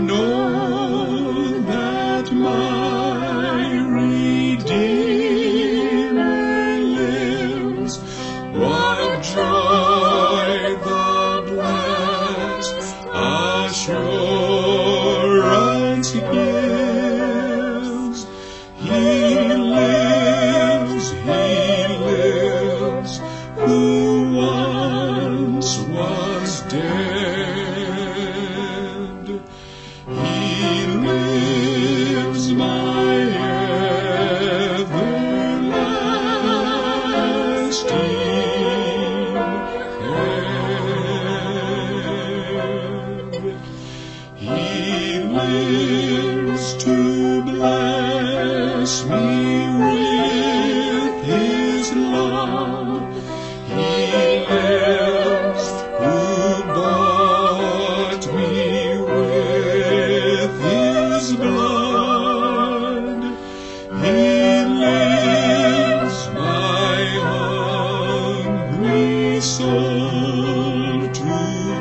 know that my Redeemer lives. What joy the blessed assurance he gives. He lives, who once was dead. He lives, my everlasting head. He lives to bless me with his love. He lives, who bought me with his blood. He lives, my hungry soul to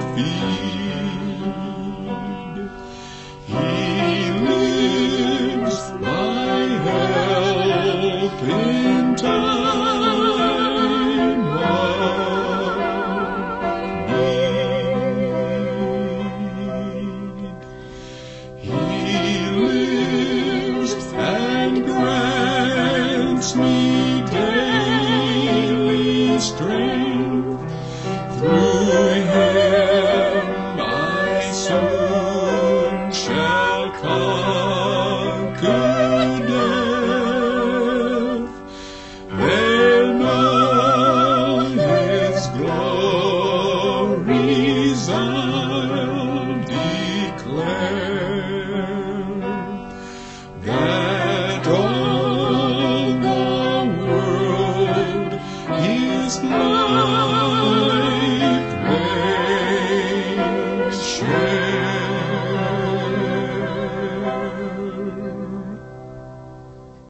feed. He lives, my help in time of need. He lives and grants me daily strength. Through him I soon shall come